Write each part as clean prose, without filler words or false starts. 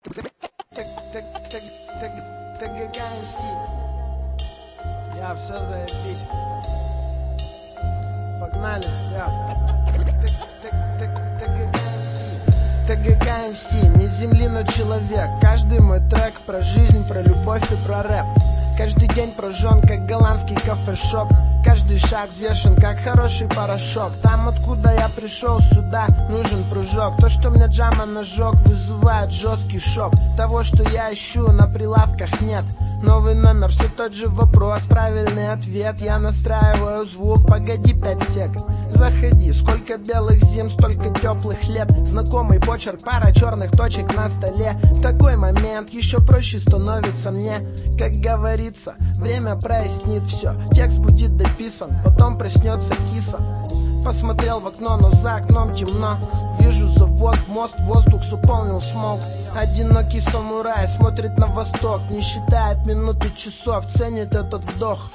Я все заебись. Погнали, ТГК МС, не земли, но человек. Каждый мой трек про жизнь, про любовь и про рэп. Каждый день прожжен, как голландский кафешоп. Каждый шаг взвешен, как хороший порошок. Там, откуда я пришел, сюда нужен прыжок. То, что мне Джама нажег, вызывает жесткий шок. Того, что я ищу, на прилавках нет. Новый номер, все тот же вопрос, правильный ответ. Я настраиваю звук, погоди 5 сек. Заходи, сколько белых зим, столько теплых лет. Знакомый почерк, пара черных точек на столе. В такой момент еще проще становится мне. Как говорится, время прояснит все. Текст будет дописан, потом проснется киса. Посмотрел в окно, но за окном темно. Вижу завод, мост, воздух заполнил смог. Одинокий самурай смотрит на восток, не считает минуты часов, ценит этот вдох.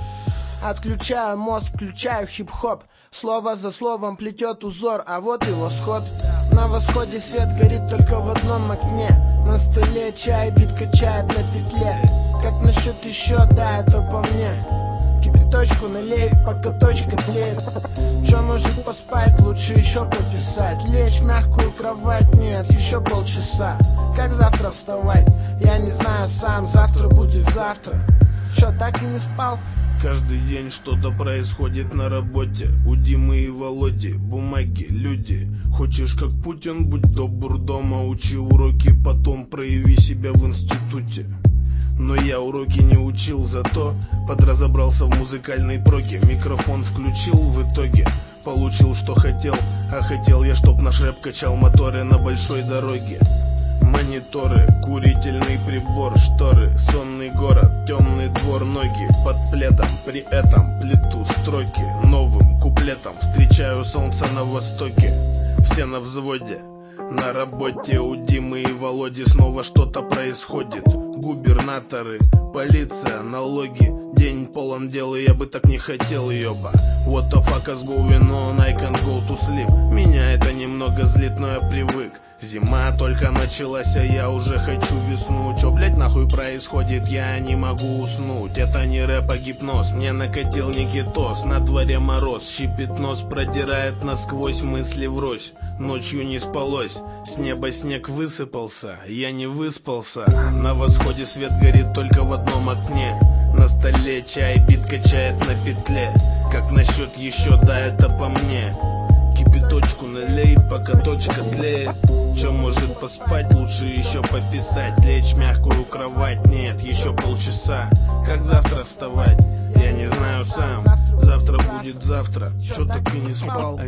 Отключаю мозг, включаю хип-хоп. Слово за словом плетет узор, а вот и восход. На восходе свет горит только в одном окне. На столе чай, бит качает на петле. Как насчет еще, да, это по мне. Кипяточку налей, пока точка тлеет. Че может поспать, лучше еще пописать. Лечь в мягкую кровать, нет, еще полчаса. Как завтра вставать, я не знаю сам. Завтра будет завтра. Че, так и не спал? Каждый день что-то происходит на работе. У Димы и Володи бумаги, люди. Хочешь как Путин, будь добр дома. Учи уроки, потом прояви себя в институте. Но я уроки не учил, зато подразобрался в музыкальной проге. Микрофон включил, в итоге получил, что хотел. А хотел я, чтоб наш рэп качал моторы на большой дороге. Мониторы, курительный прибор, шторы, сонный город, темный двор, ноги под пледом. При этом плету строки новым куплетом. Встречаю солнце на востоке, все на взводе. На работе у Димы и Володи снова что-то происходит. Губернаторы, полиция, налоги. День полон дел, и я бы так не хотел, ёба. What the fuck is going on, I can go to sleep. Меня это немного злит, но я привык. Зима только началась, а я уже хочу весну. Чё, блять, нахуй происходит, я не могу уснуть. Это не рэп, а гипноз, мне накатил никитос. На дворе мороз, щипит нос, продирает насквозь, мысли врозь. Ночью не спалось, с неба снег высыпался, я не выспался. На восходе свет горит только в одном окне. На столе чай, бит качает на петле. Как насчет еще, да, это по мне. Кипяточку налей, пока точка тлеет. Че может поспать, лучше еще пописать. Лечь в мягкую кровать, нет, еще полчаса. Как завтра вставать, я не знаю сам. Завтра будет завтра, че так и не спал.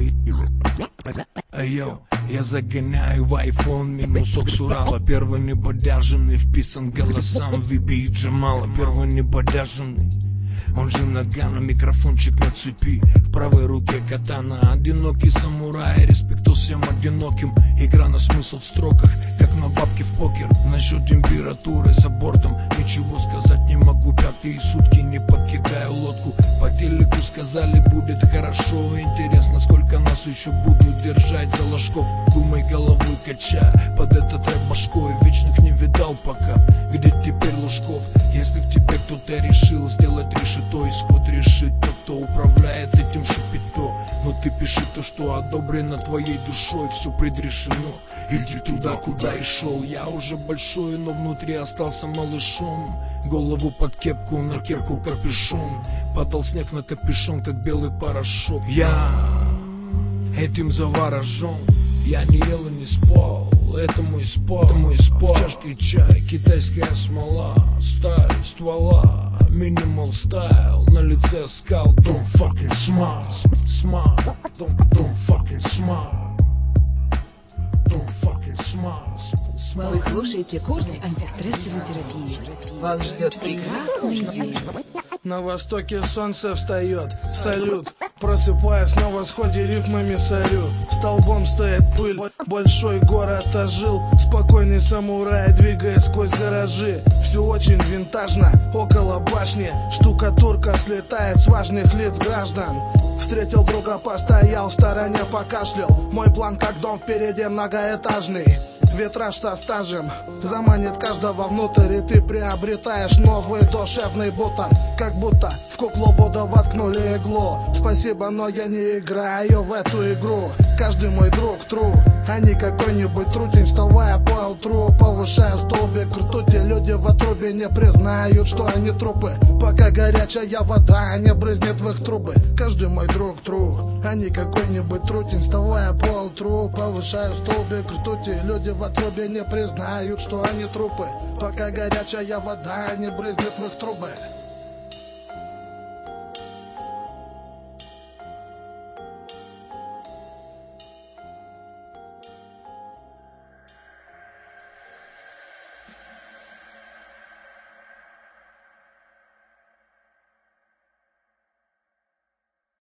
Йоу, я загоняю в айфон минусок с Урала. Первый небодяженный вписан голосам Виби и Джамала. Первый небодяженный, он же нагана, микрофончик на цепи. В правой руке катана, одинокий самурай. Респекту всем одиноким, игра на смысл в строках, как на бабки в покер. Насчет температуры за бортом ничего сказать не могу. Пятые сутки не покидаю лодку. По телеку сказали, будет хорошо. Интересно, сколько нас еще будут держать за ложков. Думай головой, кача под этот рэп башкой. Вечных не видал пока, где теперь Лужков. Если в тебе кто-то решил сделать решето, исход решит тот, кто управляет этим шипито. Но ты пиши то, что одобрено твоей душой. Все предрешено, иди туда, куда и шел. Я уже большой, но внутри остался малышом. Голову под кепку, на кепку капюшон. Падал снег на капюшон, как белый порошок. Я этим заворожен. Я не ел и не спал, это мой спал, В чашке чай, китайская смола, сталь ствола, минимал стайл, на лице скал. Don't fucking smile, don't fucking smile, don't fucking smile. Вы слушаете курс антистрессовой терапии. Вас ждет прекрасный день. На востоке солнце встает, салют. Просыпаясь на восходе, рифмами сорю. Столбом стоит пыль, большой город ожил. Спокойный самурай, двигаясь сквозь гаражи. Все очень винтажно, около башни. Штукатурка слетает с важных лиц граждан. Встретил друга, постоял в стороне, покашлял. Мой план как дом впереди многоэтажный. Ветраж со стажем заманит каждого внутрь, и ты приобретаешь новый душевный бутон. Как будто в кукловода воткнули иглу. Спасибо, но я не играю в эту игру. Каждый мой друг true, а не какой-нибудь трутень. Вставая поутру, повышаю столбик ртути. Люди в отрубе не признают, что они трупы, пока горячая вода не брызнет в их трубы. Каждый мой друг true, а не какой-нибудь трутень. Вставая поутру, повышаю столбик ртути. Люди в отрубе не признают, что они трупы, пока горячая вода не брызнет в их трубы.